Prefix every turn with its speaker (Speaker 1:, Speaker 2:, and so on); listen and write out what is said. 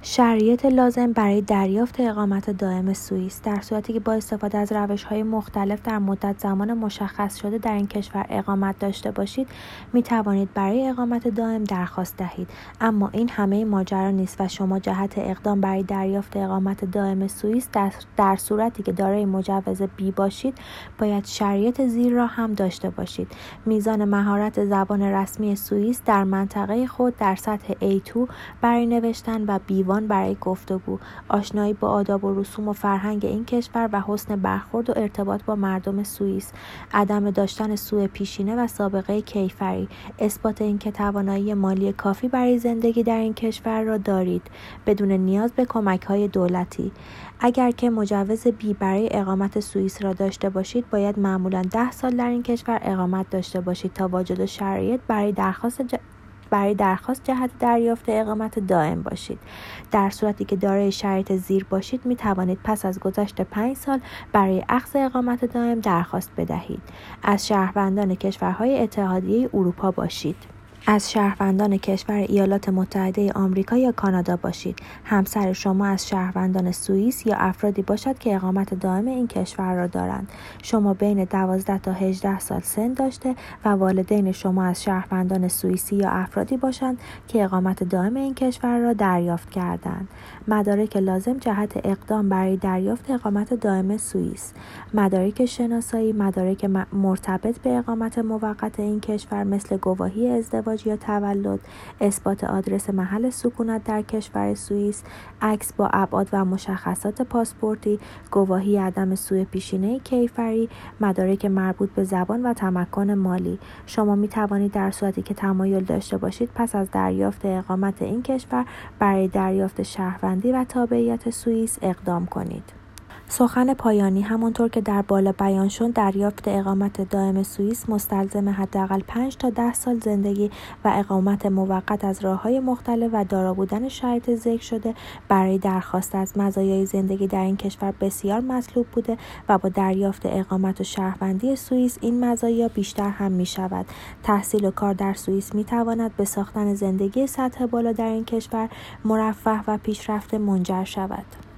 Speaker 1: شرایط لازم برای دریافت اقامت دائم سوئیس: در صورتی که با استفاده از روش‌های مختلف در مدت زمان مشخص شده در این کشور اقامت داشته باشید، می توانید برای اقامت دائم درخواست دهید. اما این همه ماجرا نیست و شما جهت اقدام برای دریافت اقامت دائم سوئیس در صورتی که دارای مجوز بی باشید، باید شرایط زیر را هم داشته باشید: میزان مهارت زبان رسمی سوئیس در منطقه خود در سطح A2 برای نوشتن و B1 برای گفتگو، آشنایی با آداب و رسوم و فرهنگ این کشور و حسن برخورد و ارتباط با مردم سوئیس، عدم داشتن سوء پیشینه و سابقه کیفری، اثبات اینکه توانایی مالی کافی برای زندگی در این کشور را دارید بدون نیاز به کمک‌های دولتی. اگر که مجوز بی برای اقامت سوئیس را داشته باشید، باید معمولاً 10 سال در این کشور اقامت داشته باشید تا واجد شرایط برای درخواست جهت دریافت اقامت دائم باشید. در صورتی که دارای شرایط زیر باشید، می توانید پس از گذشت 5 سال برای اخذ اقامت دائم درخواست بدهید. از شهروندان کشورهای اتحادیه اروپا باشید. از شهروندان کشور ایالات متحده آمریکا یا کانادا باشید. همسر شما از شهروندان سوئیس یا افرادی باشد که اقامت دائم این کشور را دارند. شما بین 12 تا 18 سال سن داشته و والدین شما از شهروندان سوئیسی یا افرادی باشند که اقامت دائم این کشور را دریافت کردند. مدارک لازم جهت اقدام برای دریافت اقامت دائم سوئیس: مدارک شناسایی، مدارک مرتبط به اقامت موقت این کشور مثل گواهی ازدواج یا تولد، اثبات آدرس محل سکونت در کشور سوئیس، عکس با ابعاد و مشخصات پاسپورتی، گواهی عدم سوء پیشینه کیفری، مدارک مربوط به زبان و تمکن مالی. شما می توانید در صورتی که تمایل داشته باشید پس از دریافت اقامت این کشور برای دریافت شهروندی و تابعیت سوئیس اقدام کنید. سخن پایانی: همانطور که در بالا بیان شد، دریافت اقامت دائم سوئیس مستلزم حداقل 5 تا 10 سال زندگی و اقامت موقت از راه‌های مختلف و دارا بودن شرایط ذکر شده برای درخواست از مزایای زندگی در این کشور بسیار مطلوب بوده و با دریافت اقامت و شهروندی سوئیس این مزایا بیشتر هم می‌شود. تحصیل و کار در سوئیس می‌تواند به ساختن زندگی سطح بالا در این کشور مرفه و پیشرفته منجر شود.